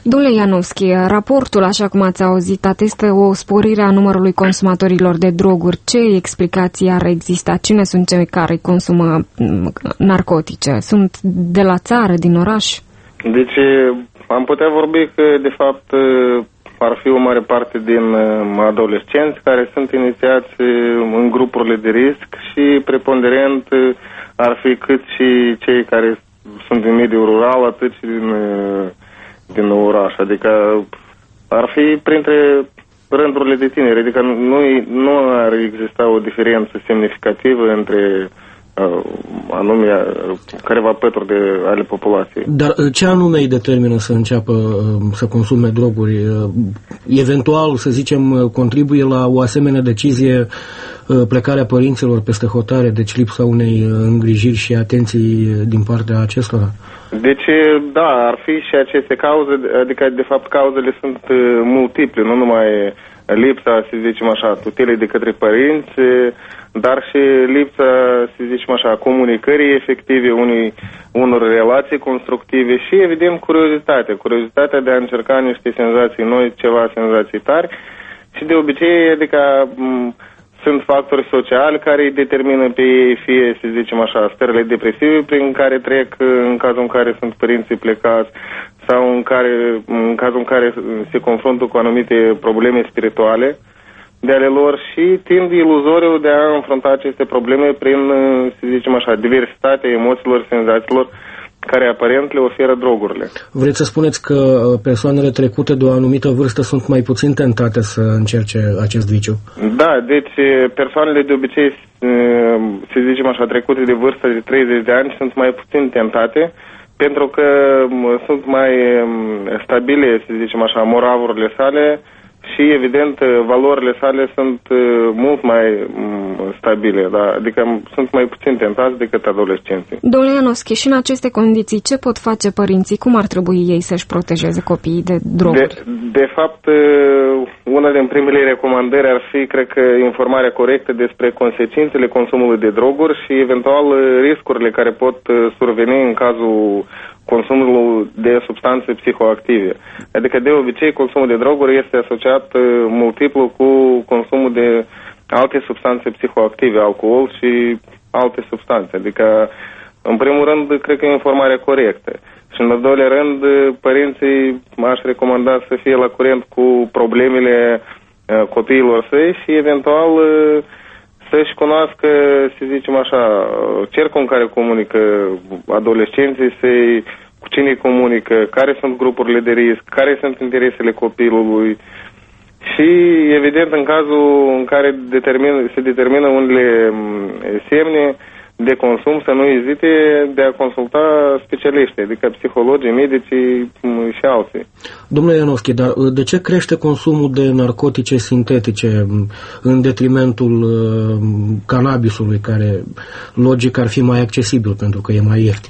Domnule Ianovski, raportul, așa cum ați auzit, atestă o sporire a numărului consumatorilor de droguri. Ce explicații ar exista? Cine sunt cei care consumă narcotice? Sunt de la țară, din oraș? Deci am putea vorbi că, de fapt, ar fi o mare parte din adolescenți care sunt inițiați în grupurile de risc și preponderent ar fi cât și cei care sunt din mediul rural, atât și din oraș. Adică ar fi printre rândurile de tineri. Adică nu ar exista o diferență semnificativă între anume careva pături ale populației. Dar ce anume îi determină să înceapă să consume droguri? Eventual, să zicem, contribuie la o asemenea decizie plecarea părinților peste hotare, deci lipsa unei îngrijiri și atenții din partea acestora? Deci, da, ar fi și aceste cauze, adică, de fapt, cauzele sunt multiple, nu numai lipsa, să zicem așa, tutelei de către părinți, dar și lipsa, să zicem așa, comunicării efective, unor relații constructive și, evident, curiozitatea de a încerca niște senzații noi, ceva senzații tari și, de obicei, adică sunt factori sociali care îi determină pe ei, fie, să zicem așa, stările depresive prin care trec în cazul în care sunt părinții plecați sau în cazul în care se confruntă cu anumite probleme spirituale de ale lor și tind iluzoriu de a înfrunta aceste probleme prin, să zicem așa, diversitatea emoțiilor, senzațiilor care aparent le oferă drogurile. Vreți să spuneți că persoanele trecute de o anumită vârstă sunt mai puțin tentate să încerce acest viciu? Da, deci persoanele de obicei, să zicem așa, trecute de vârstă de 30 de ani sunt mai puțin tentate pentru că sunt mai stabile, să zicem așa, moravurile sale și, evident, valorile sale sunt mult mai stabile, da? Adică sunt mai puțin tentați decât adolescenții. Domnule Ianovski, și în aceste condiții, ce pot face părinții? Cum ar trebui ei să-și protejeze copiii de droguri? De fapt, una din primele recomandări ar fi, cred că, informarea corectă despre consecințele consumului de droguri și, eventual, riscurile care pot surveni în cazul consumul de substanțe psihoactive. Adică, de obicei, consumul de droguri este asociat multiplu cu consumul de alte substanțe psihoactive, alcool și alte substanțe. Adică, în primul rând, cred că e informarea corectă. Și, în al doilea rând, părinții m-aș recomanda să fie la curent cu problemele copiilor săi și, eventual, să-și cunoască, să zicem așa, cercul în care comunică adolescenții săi, cu cine comunică, care sunt grupurile de risc, care sunt interesele copilului și, evident, în cazul în care se determină unele semne de consum, să nu ezite de a consulta specialiști, adică psihologii, medicii și alții. Domnule Ianovski, dar de ce crește consumul de narcotice sintetice în detrimentul cannabisului, care logic ar fi mai accesibil pentru că e mai ieftin?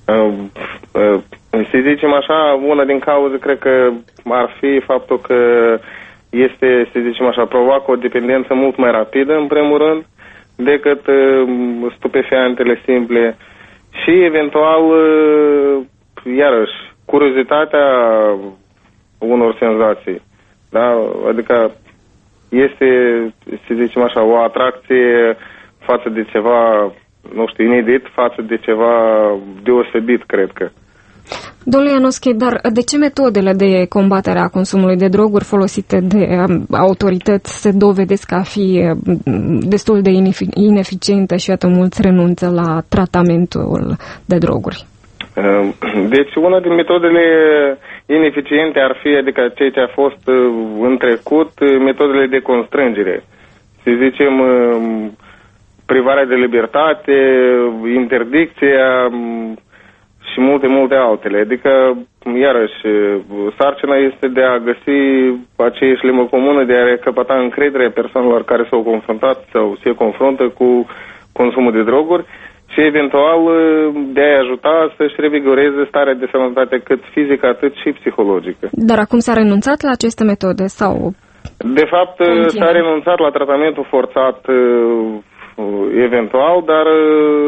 Să zicem așa, una din cauze cred că ar fi faptul că este, să zicem așa, provoacă o dependență mult mai rapidă, în primul rând, decât stupefiantele simple și, eventual, iarăși, curiozitatea unor senzații. Da? Adică este, să zicem așa, o atracție față de ceva, nu știu, inedit, față de ceva deosebit, cred că. Domnule Ianovski, dar de ce metodele de combatere a consumului de droguri folosite de autorități se dovedesc a fi destul de ineficiente și atât mulți renunță la tratamentul de droguri? Deci una din metodele ineficiente ar fi, adică ceea ce a fost în trecut, metodele de constrângere. Să zicem, privarea de libertate, interdicția și multe altele. Adică, iarăși, sarcina este de a găsi aceeași limbă comună, de a recăpăta încrederea persoanelor care s-au confruntat sau se confruntă cu consumul de droguri și, eventual, de a-i ajuta să-și revigoreze starea de sănătate cât fizică, atât și psihologică. Dar acum s-a renunțat la aceste metode sau? De fapt, s-a renunțat la tratamentul forțat eventual, dar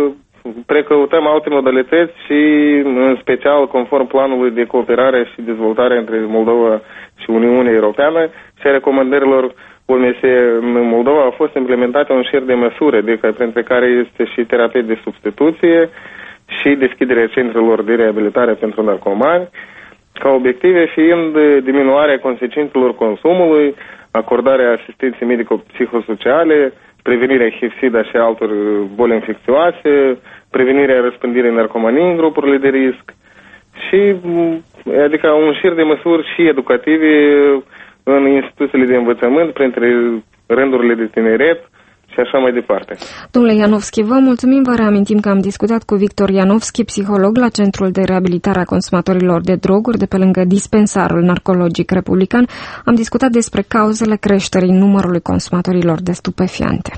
precăutăm alte modalități și, în special, conform planului de cooperare și dezvoltare între Moldova și Uniunea Europeană și a recomandărilor OMS în Moldova, au fost implementate un șir de măsuri, adică printre care este și terapie de substituție și deschiderea centrelor de reabilitare pentru narcomani, ca obiective fiind diminuarea consecințelor consumului, acordarea asistenței medico-psihosociale, prevenirea HIV-SIDA și altor boli infecțioase, prevenirea răspândirii narcomaniei în grupurile de risc și adică un șir de măsuri și educative în instituțiile de învățământ, printre rândurile de tineret și așa mai departe. Domnule Ianovski, vă mulțumim, vă reamintim că am discutat cu Victor Ianovski, psiholog la Centrul de Reabilitare a Consumatorilor de Droguri, de pe lângă Dispensarul Narcologic Republican. Am discutat despre cauzele creșterii numărului consumatorilor de stupefiante.